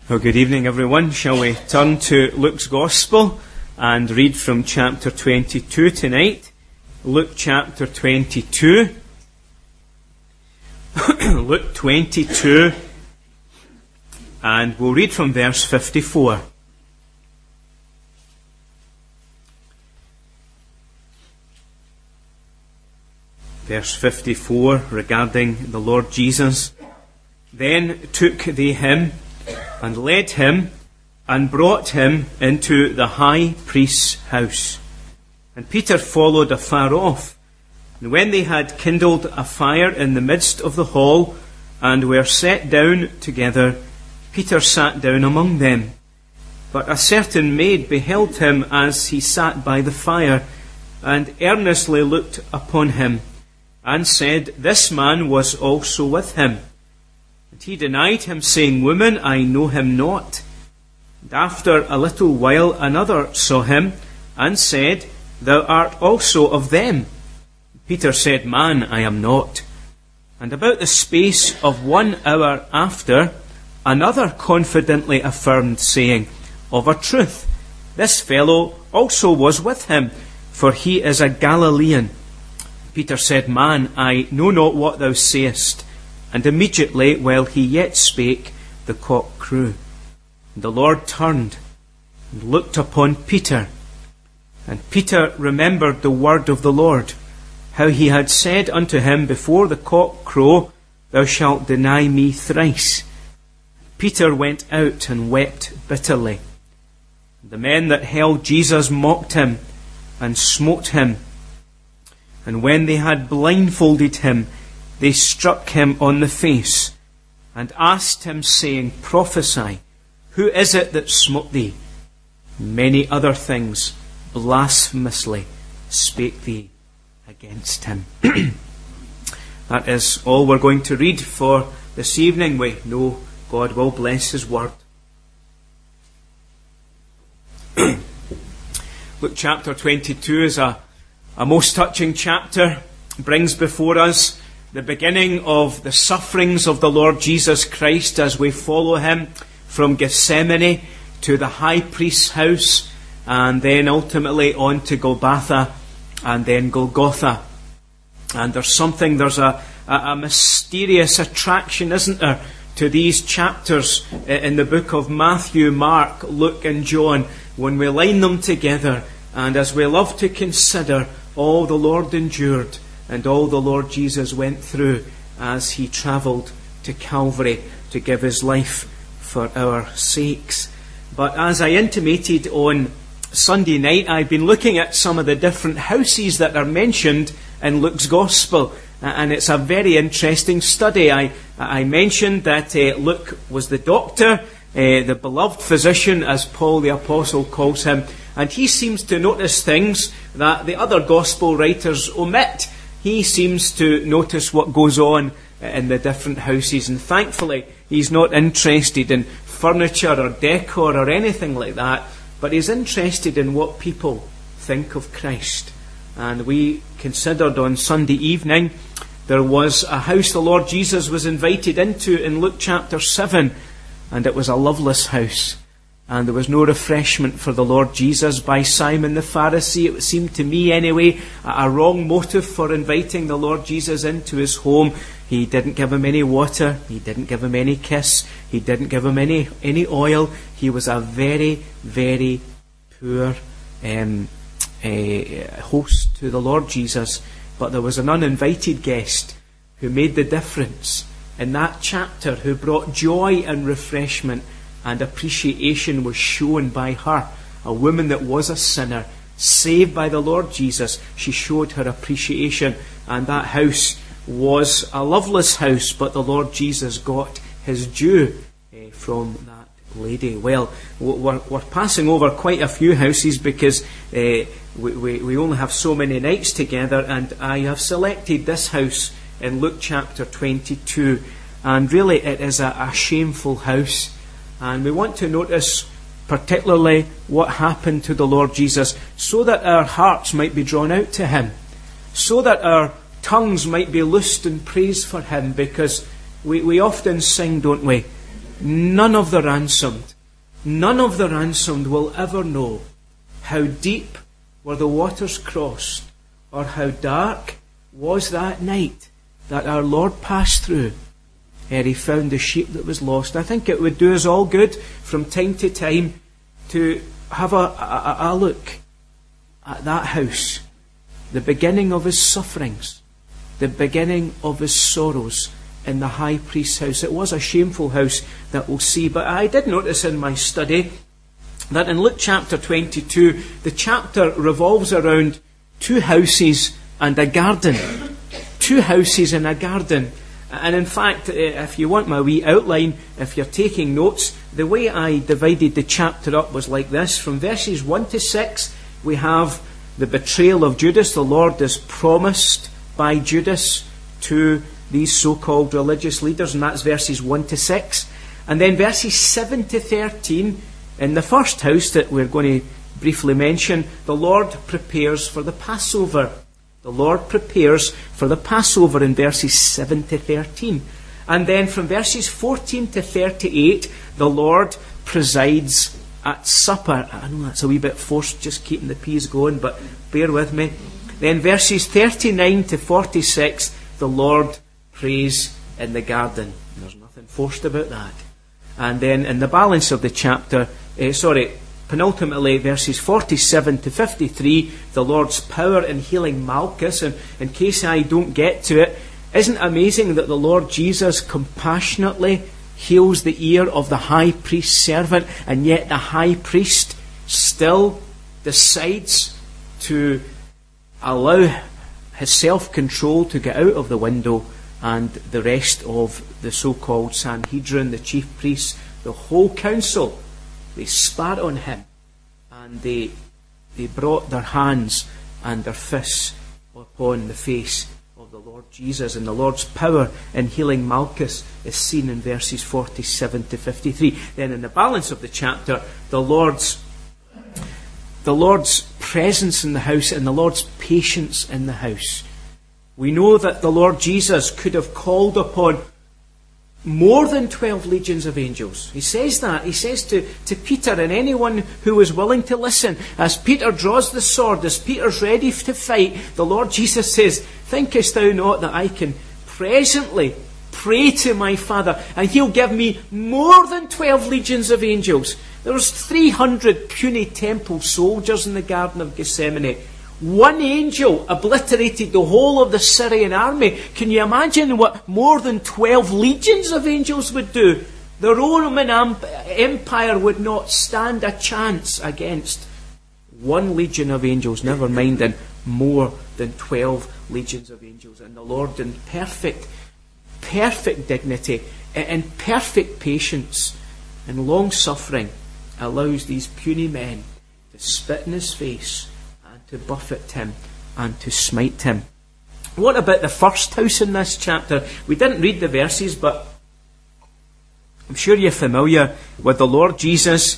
Well, good evening, everyone. Shall we turn to Luke's Gospel and read from chapter 22 tonight? Luke chapter 22. Luke 22, and we'll read from verse 54. Verse 54 regarding the Lord Jesus. Then took they him and led him and brought him into the high priest's house. And Peter followed afar off. And when they had kindled a fire in the midst of the hall and were set down together, Peter sat down among them. But a certain maid beheld him as he sat by the fire, and earnestly looked upon him, and said, This man was also with him. And he denied him, saying, Woman, I know him not. And after a little while another saw him, and said, Thou art also of them. Peter said, Man, I am not. And about the space of 1 hour after, another confidently affirmed, saying, Of a truth, this fellow also was with him, for he is a Galilean. Peter said, Man, I know not what thou sayest. And immediately, while he yet spake, the cock crew. And the Lord turned and looked upon Peter. And Peter remembered the word of the Lord, how he had said unto him, Before the cock crow, thou shalt deny me thrice. Peter went out and wept bitterly. The men that held Jesus mocked him and smote him. And when they had blindfolded him, they struck him on the face and asked him, saying, Prophesy, who is it that smote thee? Many other things blasphemously spake they against him. That is all we're going to read for this evening. We know God will bless His word. Luke chapter 22 is a most touching chapter. It brings before us the beginning of the sufferings of the Lord Jesus Christ as we follow Him from Gethsemane to the high priest's house, and then ultimately on to Golgotha and then Golgotha. And there's a mysterious attraction, isn't there, to these chapters in the book of Matthew, Mark, Luke and John, when we line them together, and as we love to consider all the Lord endured and all the Lord Jesus went through as He travelled to Calvary to give His life for our sakes. But as I intimated on Sunday night, I've been looking at some of the different houses that are mentioned in Luke's Gospel, and it's a very interesting study. I mentioned that Luke was the doctor, the beloved physician, as Paul the Apostle calls him, and he seems to notice things that the other Gospel writers omit. He seems to notice what goes on in the different houses, and thankfully he's not interested in furniture or decor or anything like that, but he's interested in what people think of Christ. And we considered on Sunday evening there was a house the Lord Jesus was invited into in Luke chapter 7, and it was a loveless house. And there was no refreshment for the Lord Jesus by Simon the Pharisee. It seemed to me anyway a wrong motive for inviting the Lord Jesus into his home. He didn't give him any water. He didn't give him any kiss. He didn't give him any oil. He was a very, very poor host to the Lord Jesus. But there was an uninvited guest who made the difference in that chapter, who brought joy and refreshment, and appreciation was shown by her. A woman that was a sinner, saved by the Lord Jesus, she showed her appreciation, and that house was a loveless house, but the Lord Jesus got his due from that lady. Well, we're passing over quite a few houses because we only have so many nights together, and I have selected this house in Luke chapter 22, and really it is a shameful house. And we want to notice particularly what happened to the Lord Jesus, so that our hearts might be drawn out to Him, so that our tongues might be loosed in praise for Him, because we often sing, don't we? none of the ransomed will ever know how deep were the waters crossed, or how dark was that night that our Lord passed through ere he found the sheep that was lost. I think it would do us all good from time to time to have a look at that house, the beginning of his sufferings, the beginning of his sorrows in the high priest's house. It was a shameful house that we'll see, but I did notice in my study that in Luke chapter 22, the chapter revolves around two houses and a garden. Two houses and a garden. And in fact, if you want my wee outline, if you're taking notes, the way I divided the chapter up was like this. From verses 1 to 6, we have the betrayal of Judas. The Lord is promised by Judas to these so-called religious leaders, and that's verses 1 to 6. And then verses 7 to 13, in the first house that we're going to briefly mention, the Lord prepares for the Passover. The Lord prepares for the Passover in verses 7 to 13. And then from verses 14 to 38, the Lord presides at supper. I know that's a wee bit forced, just keeping the peas going, but bear with me. Then verses 39 to 46, the Lord prays in the garden. There's nothing forced about that. And then in the balance of the chapter, penultimately, verses 47 to 53, the Lord's power in healing Malchus. And in case I don't get to it, isn't it amazing that the Lord Jesus compassionately heals the ear of the high priest's servant, and yet the high priest still decides to allow his self-control to get out of the window, and the rest of the so-called Sanhedrin, the chief priests, the whole council, they spat on him, and they brought their hands and their fists upon the face of the Lord Jesus. And the Lord's power in healing Malchus is seen in verses 47 to 53. Then in the balance of the chapter, the Lord's presence in the house and the Lord's patience in the house. We know that the Lord Jesus could have called upon more than 12 legions of angels. He says that. He says to Peter and anyone who was willing to listen, as Peter draws the sword, as Peter's ready to fight, the Lord Jesus says, "Thinkest thou not that I can presently pray to my Father, and he'll give me more than 12 legions of angels?" There was 300 puny temple soldiers in the Garden of Gethsemane. One angel obliterated the whole of the Syrian army. Can you imagine what more than 12 legions of angels would do? The Roman Empire would not stand a chance against one legion of angels, never mind in more than 12 legions of angels. And the Lord, in perfect dignity and perfect patience and long suffering, allows these puny men to spit in his face, to buffet him and to smite him. What about the first house in this chapter? We didn't read the verses, but I'm sure you're familiar with the Lord Jesus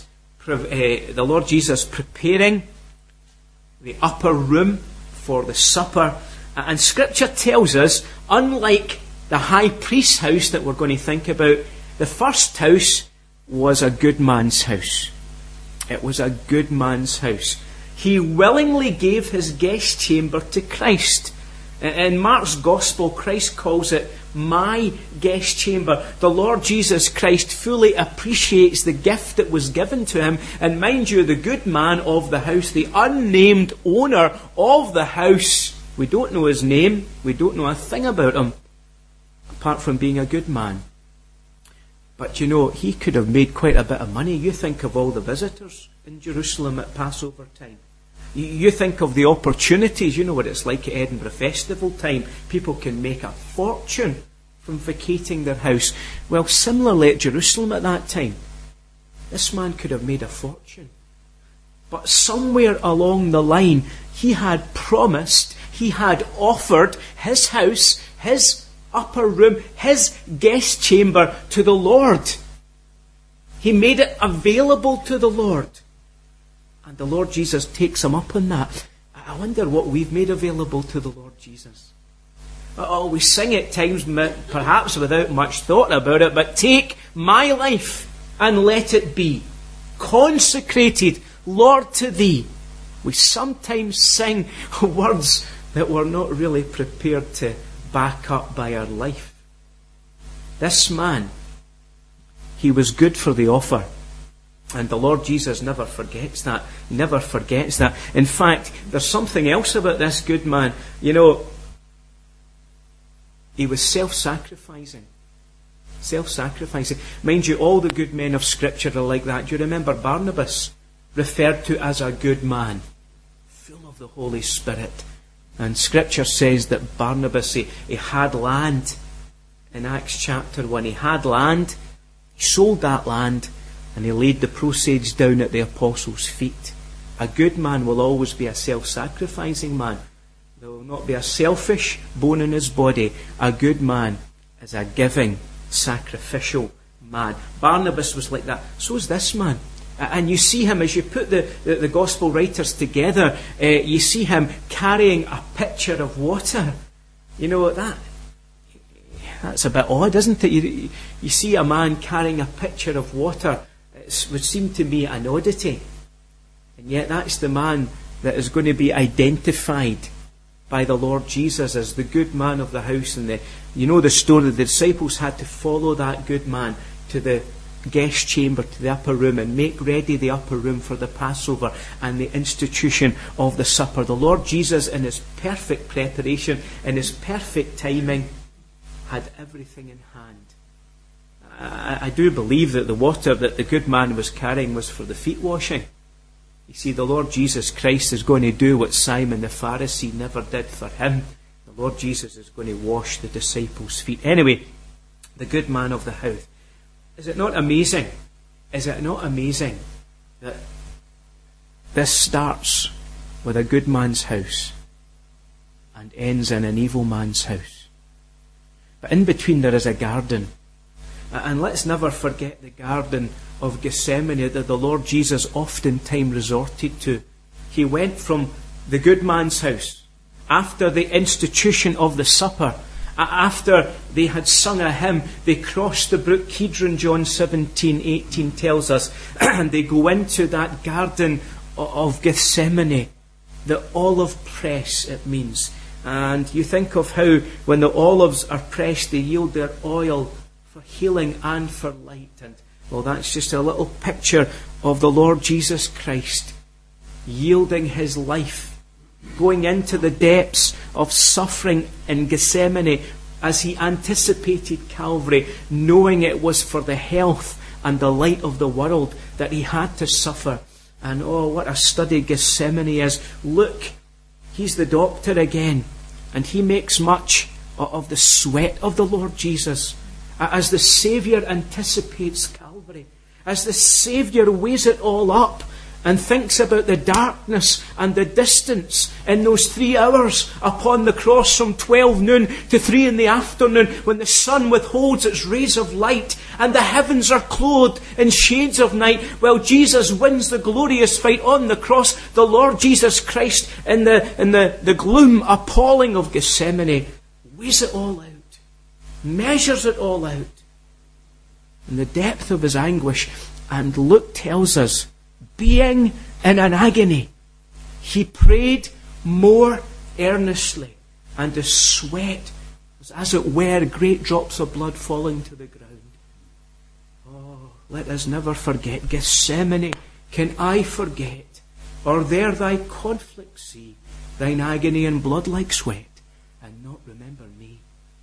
preparing the upper room for the supper. And Scripture tells us, unlike the high priest's house that we're going to think about, the first house was a good man's house. It was a good man's house. He willingly gave his guest chamber to Christ. In Mark's Gospel, Christ calls it my guest chamber. The Lord Jesus Christ fully appreciates the gift that was given to him. And mind you, the good man of the house, the unnamed owner of the house, we don't know his name, we don't know a thing about him, apart from being a good man. But you know, he could have made quite a bit of money. You think of all the visitors in Jerusalem at Passover time. You think of the opportunities. You know what it's like at Edinburgh Festival time. People can make a fortune from vacating their house. Well, similarly at Jerusalem at that time, this man could have made a fortune. But somewhere along the line, he had promised, he had offered his house, his upper room, his guest chamber to the Lord. He made it available to the Lord. And the Lord Jesus takes him up on that. I wonder what we've made available to the Lord Jesus. Oh, we sing at times, perhaps without much thought about it, but take my life, and let it be consecrated, Lord, to thee. We sometimes sing words that we're not really prepared to back up by our life. This man, he was good for the offer. And the Lord Jesus never forgets that. Never forgets that. In fact, there's something else about this good man. You know, he was self-sacrificing. Self-sacrificing. Mind you, all the good men of Scripture are like that. Do you remember Barnabas, referred to as a good man, full of the Holy Spirit? And Scripture says that Barnabas, he had land. In Acts chapter 1, he had land. He sold that land, and he laid the proceeds down at the apostles' feet. A good man will always be a self-sacrificing man. There will not be a selfish bone in his body. A good man is a giving, sacrificial man. Barnabas was like that. So is this man. And you see him, as you put the gospel writers together, you see him carrying a pitcher of water. You know, that's a bit odd, isn't it? You see a man carrying a pitcher of water. It would seem to me an oddity. And yet that's the man that is going to be identified by the Lord Jesus as the good man of the house. And you know the story, the disciples had to follow that good man to the guest chamber, to the upper room, and make ready the upper room for the Passover and the institution of the supper. The Lord Jesus, in his perfect preparation, in his perfect timing, had everything in hand. I do believe that the water that the good man was carrying was for the feet washing. You see, the Lord Jesus Christ is going to do what Simon the Pharisee never did for him. The Lord Jesus is going to wash the disciples' feet. Anyway, the good man of the house. Is it not amazing? Is it not amazing that this starts with a good man's house and ends in an evil man's house? But in between there is a garden. And let's never forget the Garden of Gethsemane that the Lord Jesus oftentimes resorted to. He went from the good man's house after the institution of the supper. After they had sung a hymn, they crossed the brook Kidron, John 17:18 tells us, and they go into that Garden of Gethsemane, the olive press it means. And you think of how when the olives are pressed, they yield their oil for healing and for light. And well, that's just a little picture of the Lord Jesus Christ yielding his life, going into the depths of suffering in Gethsemane as he anticipated Calvary, knowing it was for the health and the light of the world that he had to suffer. And oh, what a study Gethsemane is. Look, he's the doctor again, and he makes much of the sweat of the Lord Jesus as the Saviour anticipates Calvary, as the Saviour weighs it all up and thinks about the darkness and the distance in those 3 hours upon the cross from 12 noon to 3 in the afternoon, when the sun withholds its rays of light and the heavens are clothed in shades of night, while Jesus wins the glorious fight on the cross. The Lord Jesus Christ, in the gloom appalling of Gethsemane, weighs it all out, measures it all out in the depth of his anguish. And Luke tells us, being in an agony, he prayed more earnestly, and the sweat was, as it were, great drops of blood falling to the ground. Oh, let us never forget Gethsemane. Can I forget, or there thy conflict see, thine agony and blood like sweat, and not remember me?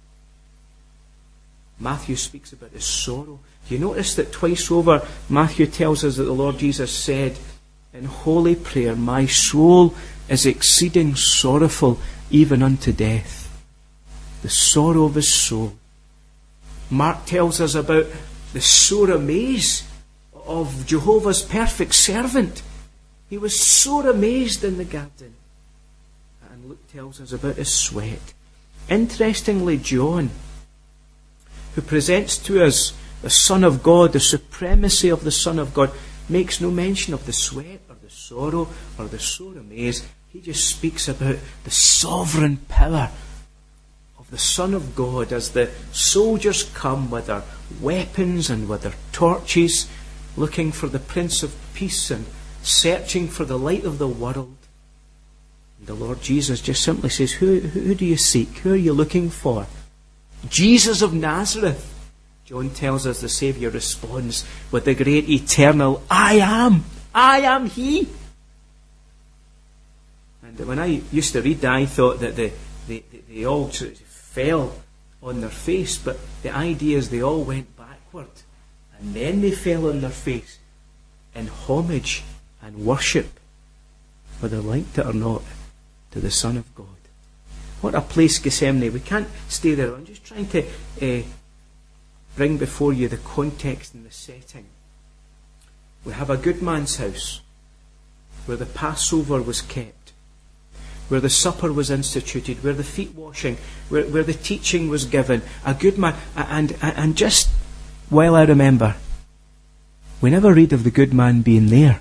Matthew speaks about his sorrow. Do you notice that twice over Matthew tells us that the Lord Jesus said in holy prayer, my soul is exceeding sorrowful even unto death. The sorrow of his soul. Mark tells us about the sore amaze of Jehovah's perfect servant. He was sore amazed in the garden. And Luke tells us about his sweat. Interestingly, John, who presents to us the Son of God, the supremacy of the Son of God, makes no mention of the sweat or the sorrow or the sore amaze. He just speaks about the sovereign power of the Son of God, as the soldiers come with their weapons and with their torches, looking for the Prince of Peace and searching for the light of the world. And the Lord Jesus just simply says, who do you seek? Who are you looking for? Jesus of Nazareth. John tells us the Saviour responds with the great eternal, I am He. And when I used to read that, I thought that they all sort of fell on their face, but the idea is they all went backward, and then they fell on their face in homage and worship, whether liked it or not, to the Son of God. What a place, Gethsemane. We can't stay there. I'm just trying to bring before you the context and the setting. We have a good man's house where the Passover was kept, where the supper was instituted, where the feet washing, where the teaching was given. A good man. And just while I remember, we never read of the good man being there.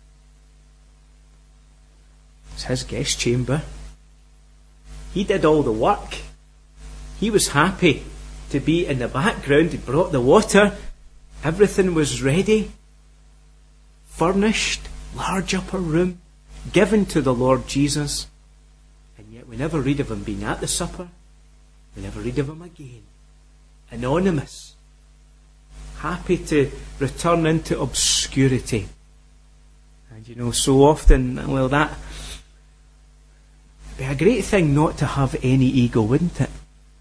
It's his guest chamber. He did all the work. He was happy to be in the background. He brought the water. Everything was ready. Furnished. Large upper room. Given to the Lord Jesus. And yet we never read of him being at the supper. We never read of him again. Anonymous. Happy to return into obscurity. And so often, well, that would be a great thing not to have any ego, wouldn't it?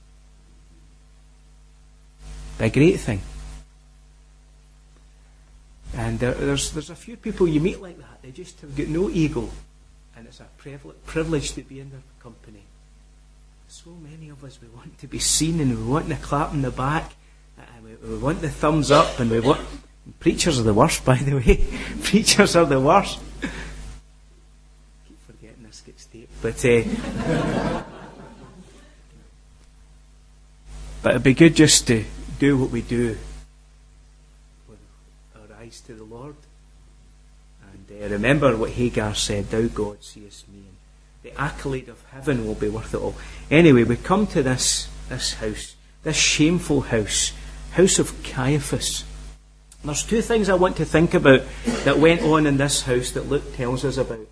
Be a great thing. And there's a few people you meet like that. They just have got no ego. And it's a privilege to be in their company. So many of us, we want to be seen, and we want the clap in the back, and we want the thumbs up, and we want... Preachers are the worst, by the way. Preachers are the worst. I keep forgetting this gets taped. But it'd be good just to do what we do with our eyes to the Lord. And remember what Hagar said, Thou God seest me. And the accolade of heaven will be worth it all. Anyway, we come to this house, this shameful house of Caiaphas. And there's two things I want to think about that went on in this house that Luke tells us about.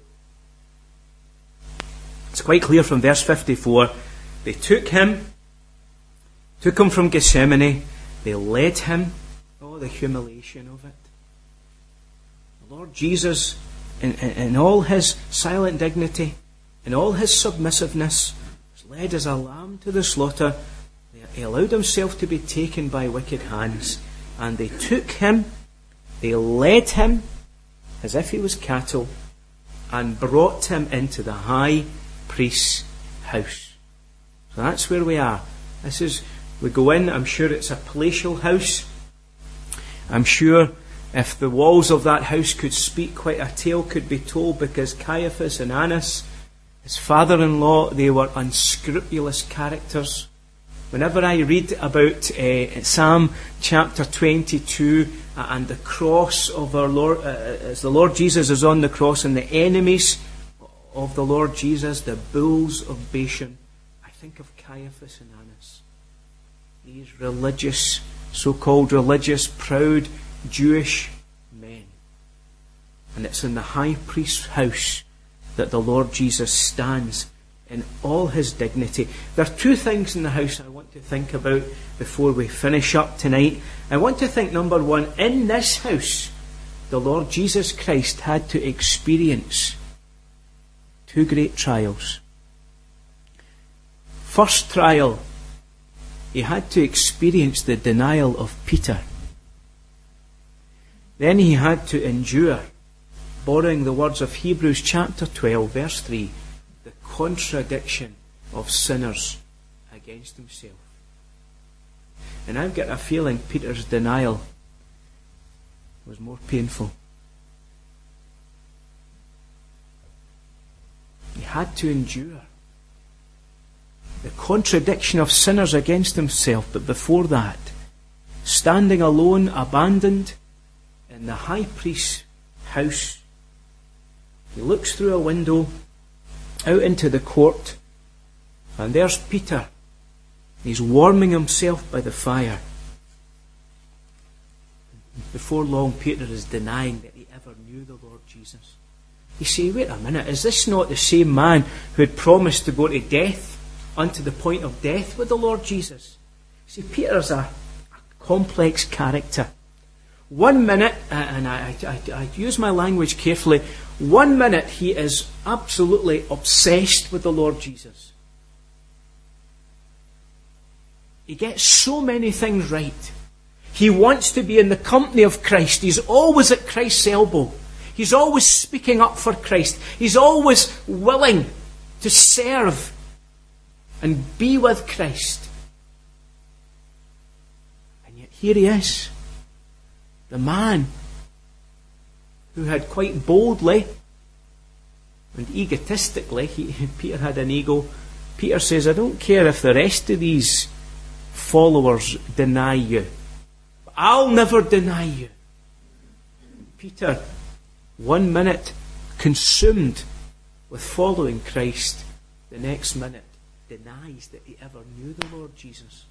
It's quite clear from verse 54. They took him from Gethsemane. They led him. Oh, the humiliation of it. The Lord Jesus, in all his silent dignity, in all his submissiveness, was led as a lamb to the slaughter. He allowed himself to be taken by wicked hands. And they took him, they led him as if he was cattle, and brought him into the high priest's house. So that's where we are. We go in, I'm sure it's a palatial house. I'm sure if the walls of that house could speak, quite a tale could be told, because Caiaphas and Annas, his father-in-law, they were unscrupulous characters. Whenever I read about Psalm chapter 22 and the cross of our Lord, as the Lord Jesus is on the cross, and the enemies of the Lord Jesus, the bulls of Bashan, I think of Caiaphas and Annas. These religious, so-called religious, proud Jewish men. And it's in the high priest's house that the Lord Jesus stands in all his dignity. There are two things in the house I want to think about before we finish up tonight. I want to think, number one, in this house, the Lord Jesus Christ had to experience two great trials. First trial, he had to experience the denial of Peter. Then he had to endure, borrowing the words of Hebrews chapter 12, verse 3, the contradiction of sinners against himself. And I've got a feeling Peter's denial was more painful. He had to endure the contradiction of sinners against himself, but before that, standing alone, abandoned in the high priest's house, he looks through a window out into the court, and there's Peter He's warming himself by the fire. Before long, Peter is denying that he ever knew the Lord Jesus. You say, wait a minute, is this not the same man who had promised to go to death, unto the point of death with the Lord Jesus? See, Peter's a complex character. 1 minute, and I use my language carefully, 1 minute he is absolutely obsessed with the Lord Jesus. He gets so many things right. He wants to be in the company of Christ. He's always at Christ's elbow. He's always speaking up for Christ. He's always willing to serve and be with Christ. And yet here he is, the man who had quite boldly and egotistically, Peter had an ego. Peter says, I don't care if the rest of these followers deny you, but I'll never deny you. Peter, 1 minute consumed with following Christ, the next minute denies that he ever knew the Lord Jesus.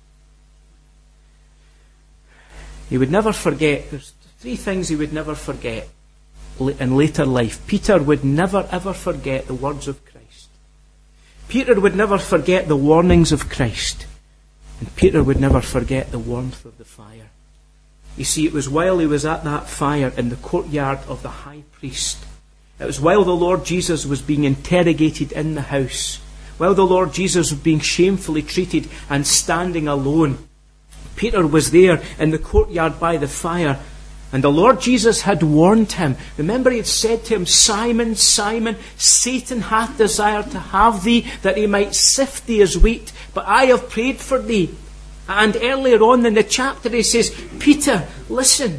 He would never forget. There's 3 things he would never forget in later life. Peter would never ever forget the words of Christ. Peter would never forget the warnings of Christ. And Peter would never forget the warmth of the fire. You see, it was while he was at that fire in the courtyard of the high priest. It was while the Lord Jesus was being interrogated in the house. While the Lord Jesus was being shamefully treated and standing alone. Peter was there in the courtyard by the fire. And the Lord Jesus had warned him. Remember, he had said to him, Simon, Simon, Satan hath desired to have thee, that he might sift thee as wheat. But I have prayed for thee. And earlier on in the chapter he says, Peter, listen.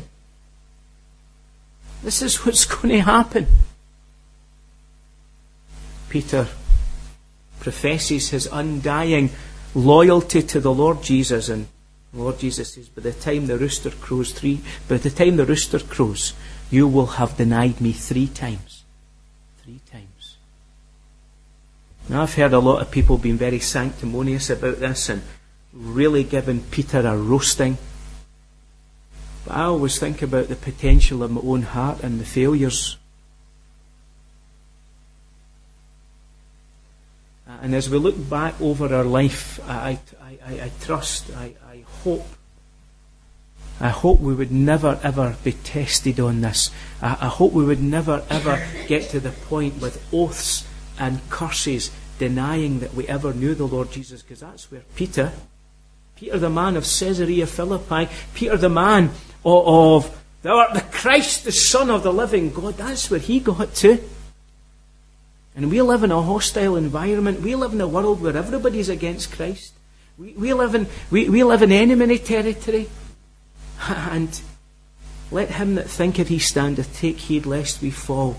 This is what's going to happen. Peter professes his undying loyalty to the Lord Jesus, and the Lord Jesus says, by the time the rooster crows, you will have denied me 3 times. 3 times. Now, I've heard a lot of people being very sanctimonious about this and really giving Peter a roasting. But I always think about the potential of my own heart and the failures. And as we look back over our life, I trust, I hope we would never ever be tested on this. I hope we would never ever get to the point with oaths and curses denying that we ever knew the Lord Jesus, because that's where Peter the man of Caesarea Philippi, Peter the man of thou art the Christ, the Son of the living God, that's where he got to. And we live in a hostile environment. We live in a world where everybody's against Christ. We live in enemy territory. And let him that thinketh he standeth take heed lest we fall.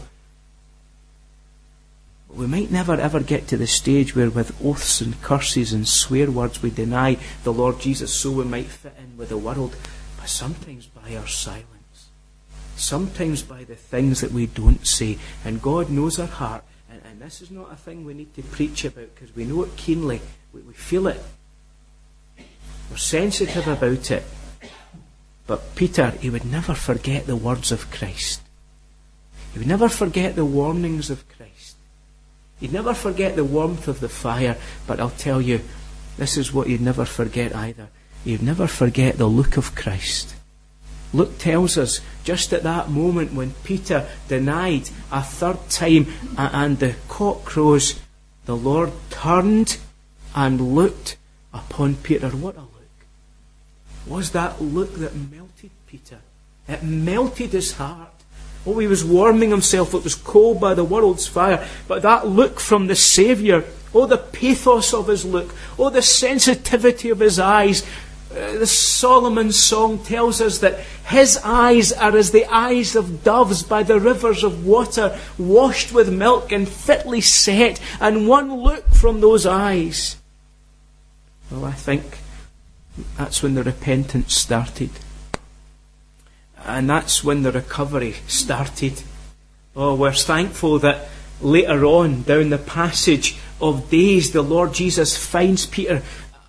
But we might never ever get to the stage where with oaths and curses and swear words we deny the Lord Jesus so we might fit in with the world. But sometimes by our silence. Sometimes by the things that we don't say. And God knows our heart. And this is not a thing we need to preach about, because we know it keenly. We feel it. We're sensitive about it. But Peter, he would never forget the words of Christ. He would never forget the warnings of Christ. He'd never forget the warmth of the fire. But I'll tell you, this is what he'd never forget either. He'd never forget the look of Christ. Luke tells us, just at that moment when Peter denied a 3rd time and the cock crows, the Lord turned and looked upon Peter. What a look. Was that look that melted Peter? It melted his heart. Oh, he was warming himself. It was cold by the world's fire. But that look from the Saviour, oh, the pathos of his look, oh, the sensitivity of his eyes. The Solomon's song tells us that his eyes are as the eyes of doves by the rivers of water, washed with milk and fitly set. And one look from those eyes. Well, I think that's when the repentance started. And that's when the recovery started. Oh, we're thankful that later on, down the passage of days, the Lord Jesus finds Peter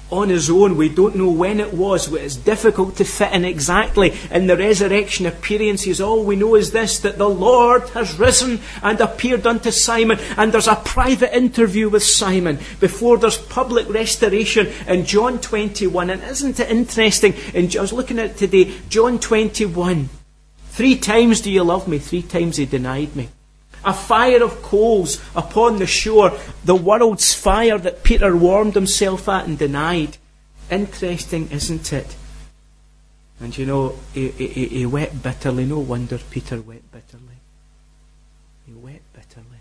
on his own. We don't know when it was. It's difficult to fit in exactly in the resurrection appearances. All we know is this, that the Lord has risen and appeared unto Simon. And there's a private interview with Simon before there's public restoration in John 21. And isn't it interesting? I was looking at it today, John 21. 3 times do you love me? 3 times he denied me. A fire of coals upon the shore, the world's fire that Peter warmed himself at and denied. Interesting, isn't it? And you know, he wept bitterly. No wonder Peter wept bitterly. He wept bitterly.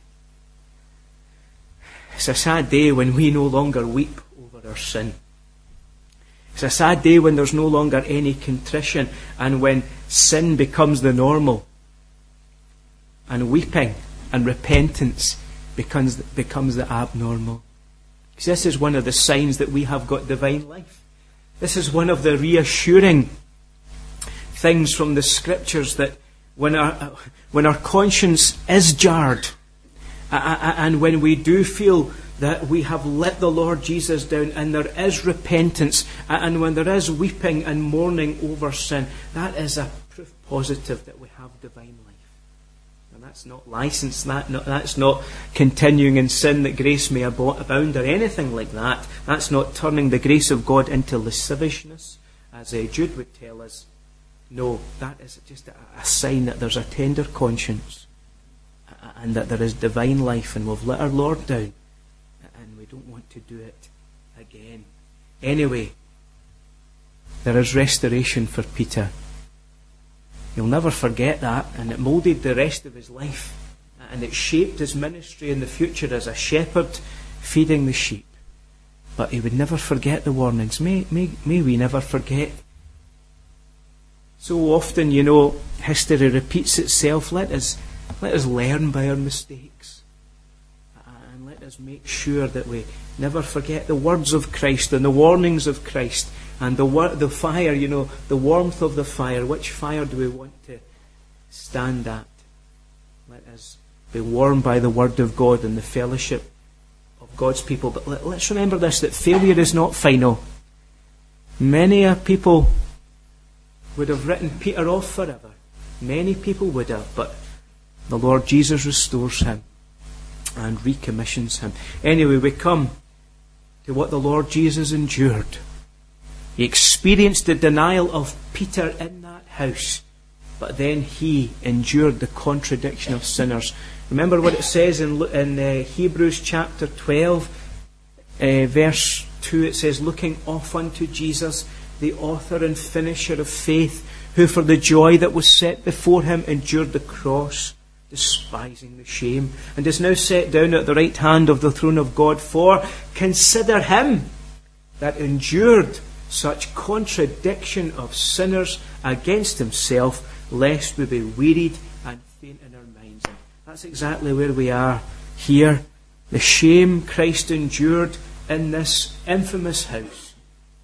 It's a sad day when we no longer weep over our sin. It's a sad day when there's no longer any contrition and when sin becomes the normal and weeping and repentance becomes the abnormal. Because this is one of the signs that we have got divine life. This is one of the reassuring things from the Scriptures, that when our conscience is jarred and when we do feel that we have let the Lord Jesus down and there is repentance and when there is weeping and mourning over sin, that is a proof positive that we have divine life. And that's not license, that's not continuing in sin that grace may abound or anything like that. That's not turning the grace of God into lasciviousness, as Jude would tell us. No, that is just a sign that there's a tender conscience and that there is divine life, and we've let our Lord down and we don't want to do it again. Anyway, there is restoration for Peter. He'll never forget that, and it moulded the rest of his life, and it shaped his ministry in the future as a shepherd feeding the sheep. But he would never forget the warnings. May we never forget. So often, you know, history repeats itself. Let us learn by our mistakes, and let us make sure that we never forget the words of Christ and the warnings of Christ. And the fire, you know, the warmth of the fire. Which fire do we want to stand at? Let us be warmed by the Word of God and the fellowship of God's people. But let's remember this, that failure is not final. Many people would have written Peter off forever. Many people would have, but the Lord Jesus restores him and recommissions him. Anyway, we come to what the Lord Jesus endured. He experienced the denial of Peter in that house, but then he endured the contradiction of sinners. Remember what it says in Hebrews chapter 12, verse 2. It says, looking off unto Jesus, the author and finisher of faith, who for the joy that was set before him endured the cross, despising the shame, and is now set down at the right hand of the throne of God. For consider him that endured such contradiction of sinners against himself, lest we be wearied and faint in our minds. And that's exactly where we are here. The shame Christ endured in this infamous house.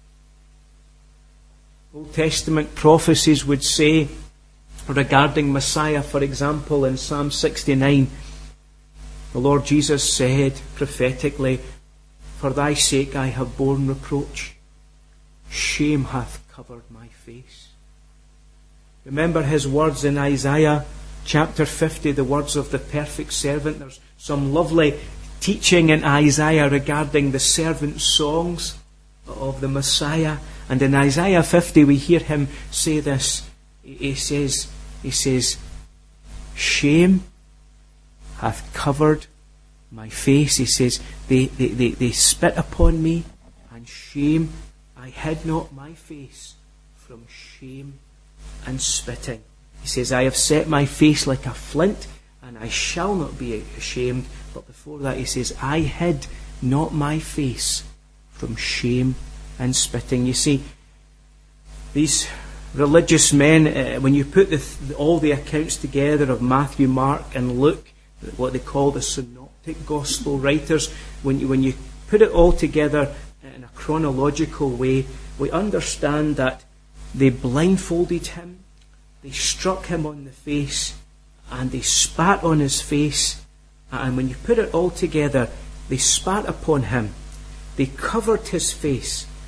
Old Testament prophecies would say regarding Messiah, for example, in Psalm 69, the Lord Jesus said prophetically, for thy sake I have borne reproach. Shame hath covered my face. Remember his words in Isaiah chapter 50, the words of the perfect servant. There's some lovely teaching in Isaiah regarding the servant songs of the Messiah. And in Isaiah 50 we hear him say this. He says, shame hath covered my face. He says, they spit upon me, and shame, I hid not my face from shame and spitting. He says, I have set my face like a flint, and I shall not be ashamed. But before that he says, I hid not my face from shame and spitting. You see, these religious men, when you put all the accounts together of Matthew, Mark and Luke, what they call the synoptic gospel writers, when you put it all together in a chronological way, we understand that they blindfolded him, they struck him on the face, and they spat on his face. And when you put it all together, they spat upon him, they covered his face,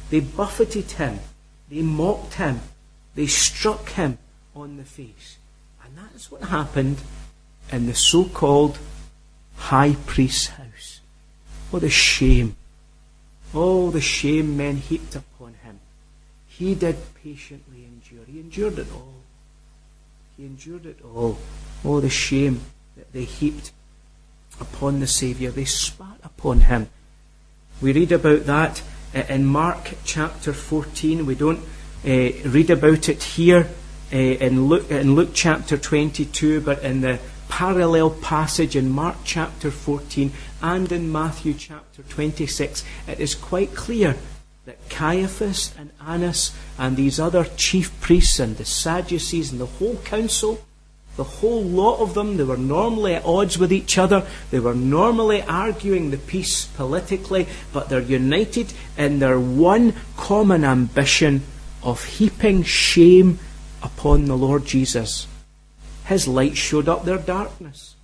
They buffeted him. They mocked him. They struck him on the face. And that's what happened in the so-called high priest's house. Oh, the shame. Oh, the shame men heaped upon him. He did patiently endure. He endured it all. He endured it all. Oh, the shame that they heaped upon the Saviour. They spat upon him. We read about that in Mark chapter 14. We don't read about it here in Luke chapter 22, but in the parallel passage in Mark chapter 14 and in Matthew chapter 26, it is quite clear that Caiaphas and Annas and these other chief priests and the Sadducees and the whole council, the whole lot of them, they were normally at odds with each other. They were normally arguing the peace politically, but they're united in their one common ambition of heaping shame upon the Lord Jesus. His light showed up their darkness.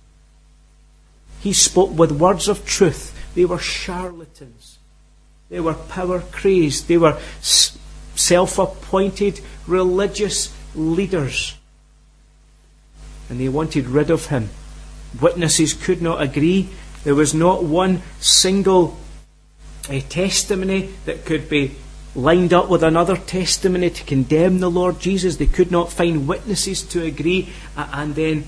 He spoke with words of truth. They were charlatans. They were power-crazed. They were self-appointed religious leaders. And they wanted rid of him. Witnesses could not agree. There was not one single testimony that could be lined up with another testimony to condemn the Lord Jesus. They could not find witnesses to agree. And then,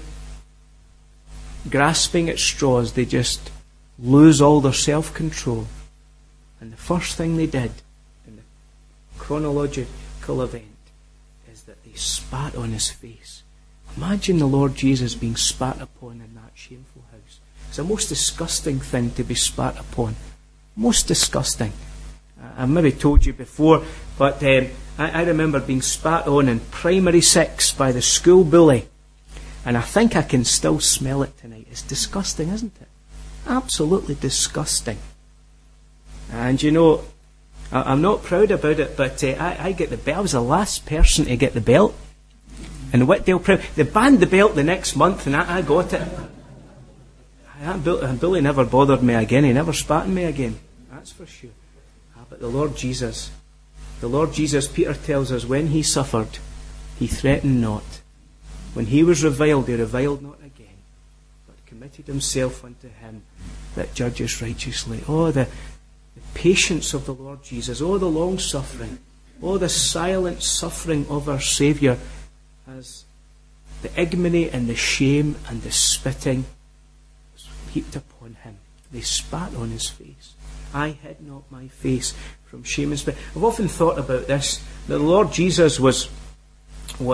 grasping at straws, they just lose all their self-control. And the first thing they did in the chronological event is that they spat on his face. Imagine the Lord Jesus being spat upon in that shameful house. It's a most disgusting thing to be spat upon. Most disgusting. I've maybe told you before, but I remember being spat on in primary 6 by the school bully. And I think I can still smell it tonight. It's disgusting, isn't it? Absolutely disgusting. And you know, I'm not proud about it, but I get the belt. I was the last person to get the belt. And Whitdale, they banned the belt the next month, and I got it. That bully never bothered me again. He never spat on me again. That's for sure. But the Lord Jesus, Peter tells us, when he suffered, he threatened not. When he was reviled, he reviled not again, but committed himself unto him that judges righteously. Oh, the patience of the Lord Jesus. Oh, the long suffering. Oh, the silent suffering of our Saviour, as the ignominy and the shame and the spitting was heaped upon him. They spat on his face. I hid not my face from shame and spit. I've often thought about this, that the Lord Jesus was we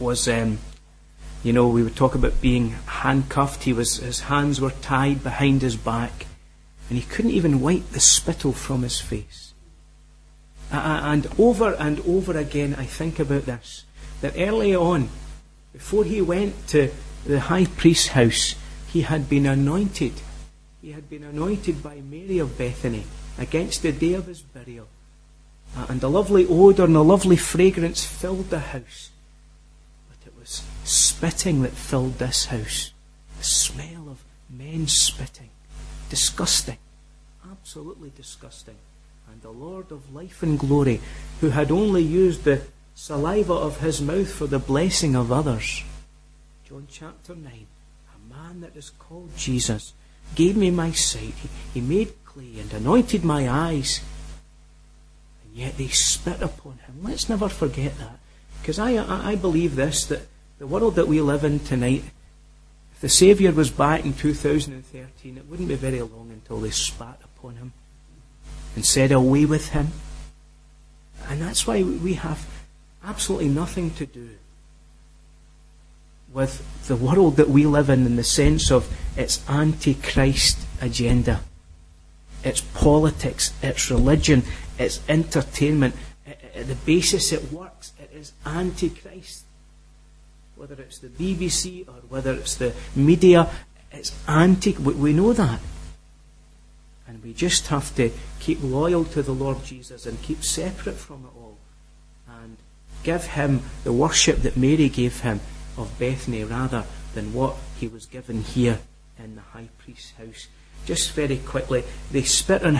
would talk about being handcuffed. His hands were tied behind his back, and he couldn't even wipe the spittle from his face. And over again I think about this, that early on, before he went to the high priest's house, he had been anointed. He had been anointed by Mary of Bethany against the day of his burial. And the lovely odour and the lovely fragrance filled the house. But it was spitting that filled this house. The smell of men spitting. Disgusting. Absolutely disgusting. And the Lord of life and glory, who had only used the saliva of his mouth for the blessing of others. John chapter 9. A man that is called Jesus gave me my sight. He made clay and anointed my eyes. And yet they spit upon him. Let's never forget that. Because I believe this, that the world that we live in tonight, if the Saviour was back in 2013, it wouldn't be very long until they spat upon him and said, away with him. And that's why we have absolutely nothing to do with the world that we live in the sense of its anti-Christ agenda, its politics, its religion, its entertainment. At the basis it works, it is anti-Christ. Whether it's the BBC or whether it's the media, it's we know that. And we just have to keep loyal to the Lord Jesus and keep separate from it all. And give him the worship that Mary gave him of Bethany rather than what he was given here in the high priest's house. Just very quickly, they spit on him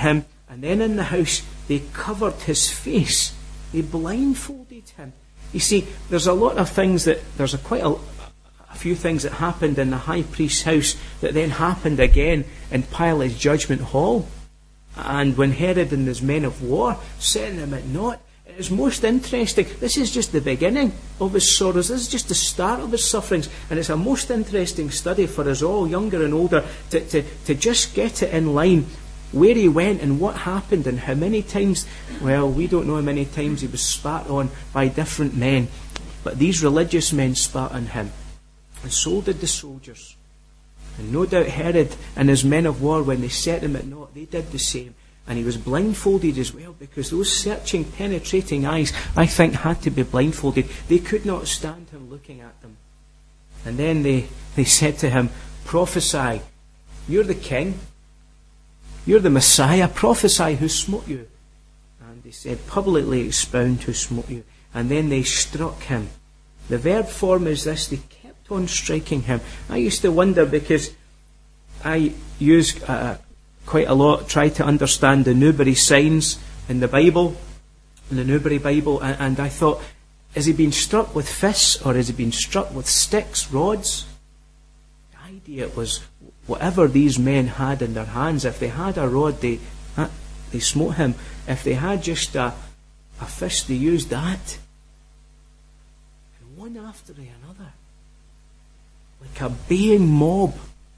And then in the house, they covered his face. They blindfolded him. You see, there's a lot of things there's quite a few things that happened in the high priest's house that then happened again in Pilate's judgment hall. And when Herod and his men of war setting him at naught, it is most interesting. This is just the beginning of his sorrows. This is just the start of his sufferings. And it's a most interesting study for us all, younger and older, to just get it in line where he went and what happened and how many times, well, we don't know how many times he was spat on by different men. But these religious men spat on him. And so did the soldiers. And no doubt Herod and his men of war, when they set him at naught, they did the same. And he was blindfolded as well, because those searching, penetrating eyes, I think, had to be blindfolded. They could not stand him looking at them. And then they said to him, prophesy. You're the king. You're the Messiah. Prophesy who smote you. And they said, publicly expound who smote you. And then they struck him. The verb form is this. They kept on striking him. I used to wonder, because I use quite a lot, try to understand the Newbery signs in the Bible, in the Newbery Bible, and I thought, is he being struck with fists or is he being struck with sticks, rods? The idea was whatever these men had in their hands. If they had a rod, they smote him. If they had just a fist, they used that. And one after another, like a baying mob,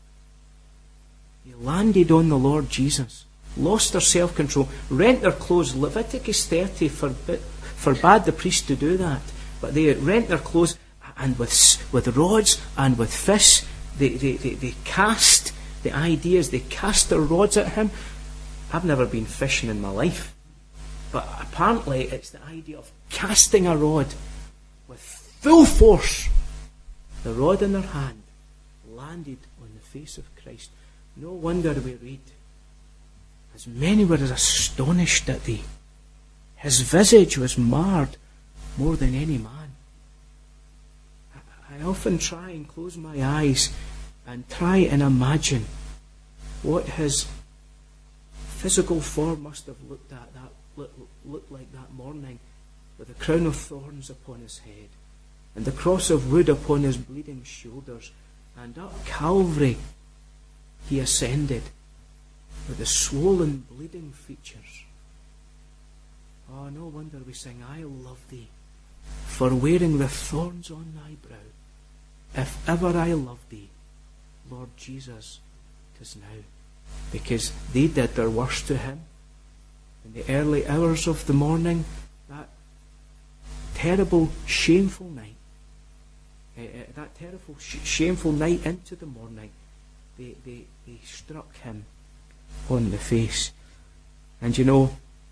landed on the Lord Jesus, lost their self-control, rent their clothes. Leviticus 30 forbade the priest to do that. But they rent their clothes, and with rods and with fists, they cast the ideas, they cast their rods at him. I've never been fishing in my life, but apparently it's the idea of casting a rod with full force. The rod in their hand landed on the face of Christ. No wonder we read, as many were astonished at thee. His visage was marred more than any man. I often try and close my eyes and try and imagine what his physical form must have looked like that morning, with the crown of thorns upon his head and the cross of wood upon his bleeding shoulders, and up Calvary he ascended with the swollen, bleeding features. Oh, no wonder we sing, I love thee, for wearing the thorns on thy brow. If ever I love thee, Lord Jesus, 'tis now. Because they did their worst to him in the early hours of the morning, that terrible, shameful night. Shameful night into the morning. They struck him on the face. And you know,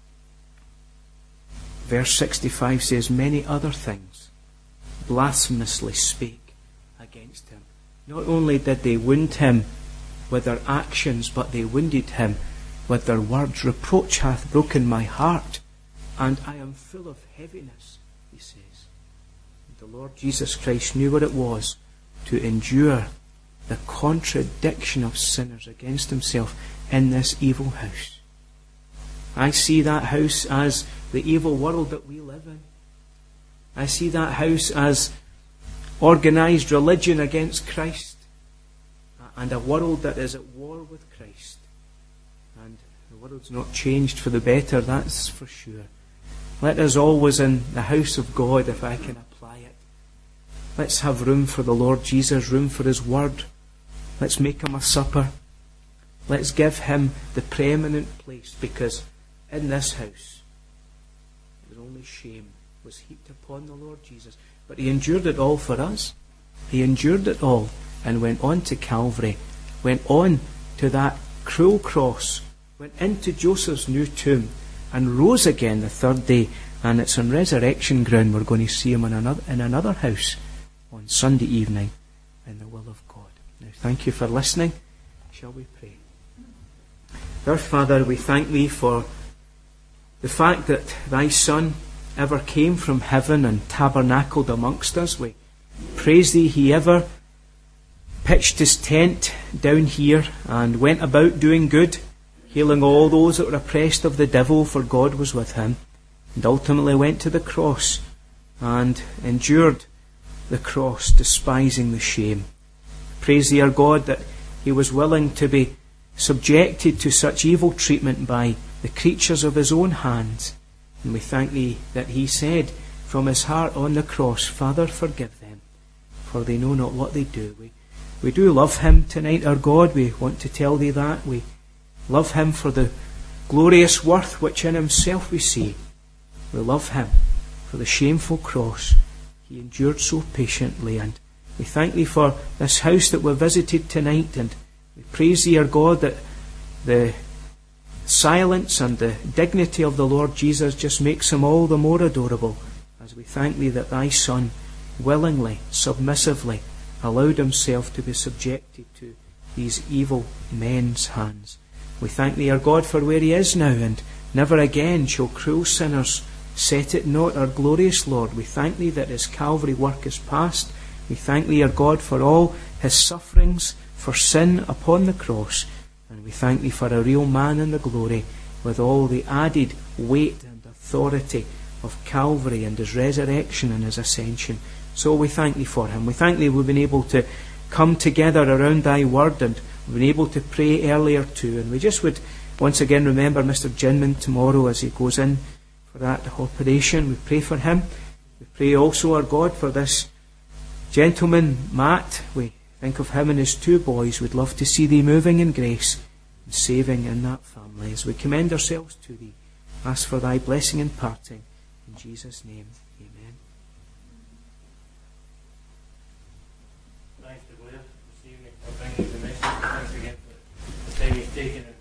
verse 65 says, many other things blasphemously spake against him. Not only did they wound him with their actions, but they wounded him with their words. Reproach hath broken my heart, and I am full of heaviness, he says. And the Lord Jesus Christ knew what it was to endure the contradiction of sinners against himself in this evil house. I see that house as the evil world that we live in. I see that house as organized religion against Christ, and a world that is at war with Christ. And the world's not changed for the better, that's for sure. Let us always, in the house of God, if I can apply it, let's have room for the Lord Jesus, room for his word. Let's make him a supper. Let's give him the preeminent place, because in this house, it was only shame was heaped upon the Lord Jesus. But he endured it all for us. He endured it all and went on to Calvary, went on to that cruel cross, went into Joseph's new tomb, and rose again the third day. And it's on resurrection ground we're going to see him in another house on Sunday evening in the will of God. Now, thank you for listening. Shall we pray? Our Father, we thank thee for the fact that thy Son ever came from heaven and tabernacled amongst us. We praise thee, he ever pitched his tent down here and went about doing good healing all those that were oppressed of the devil, for God was with him, and ultimately went to the cross and endured the cross, despising the shame. Praise thee, our God, that he was willing to be subjected to such evil treatment by the creatures of his own hands. And we thank thee that he said from his heart on the cross, Father, forgive them, for they know not what they do. We do love him tonight, our God. We want to tell thee that. We love him for the glorious worth which in himself we see. We love him for the shameful cross he endured so patiently. And we thank thee for this house that we've visited tonight. And we praise thee, our God, that the silence and the dignity of the Lord Jesus just makes him all the more adorable, as we thank thee that thy Son willingly, submissively allowed himself to be subjected to these evil men's hands. We thank thee, our God, for where he is now, and never again shall cruel sinners set it not, our glorious Lord. We thank thee that his Calvary work is past. We thank thee, our God, for all his sufferings for sin upon the cross. And we thank thee for a real man in the glory, with all the added weight and authority of Calvary and his resurrection and his ascension. So we thank thee for him. We thank thee we've been able to come together around thy word, and we've been able to pray earlier too. And we just would once again remember Mr. Ginman tomorrow as he goes in for that operation. We pray for him. We pray also, our God, for this gentleman, Matt. We think of him and his two boys. We'd love to see thee moving in grace and saving in that family. As we commend ourselves to thee, ask for thy blessing and parting. In Jesus' name, amen. Thanks to Blair this evening for bringing the message. Thanks again for the time you've taken.